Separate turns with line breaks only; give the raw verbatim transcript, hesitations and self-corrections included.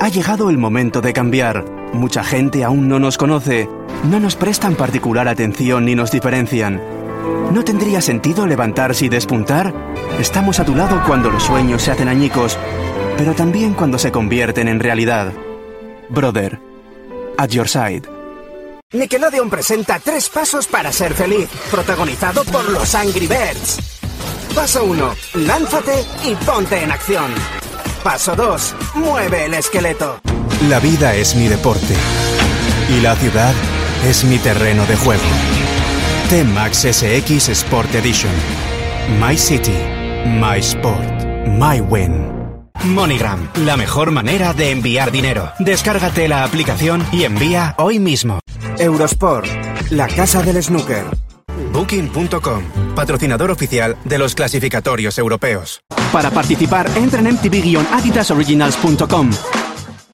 Ha llegado el momento de cambiar. Mucha gente aún no nos conoce, no nos prestan particular atención ni nos diferencian. ¿No tendría sentido levantarse y despuntar? Estamos a tu lado cuando los sueños se hacen añicos, pero también cuando se convierten en realidad. Brother, at your side.
Nickelodeon presenta Tres pasos para ser feliz, protagonizado por los Angry Birds. Paso uno, lánzate y ponte en acción. Paso dos, mueve el esqueleto.
La vida es mi deporte y la ciudad es mi terreno de juego. T-Max S X Sport Edition. My City, My Sport, My Win.
MoneyGram, la mejor manera de enviar dinero. Descárgate la aplicación y envía hoy mismo.
Eurosport, la casa del snooker.
Booking punto com, patrocinador oficial de los clasificatorios europeos.
Para participar, entra en m t v guion adidas originals punto com.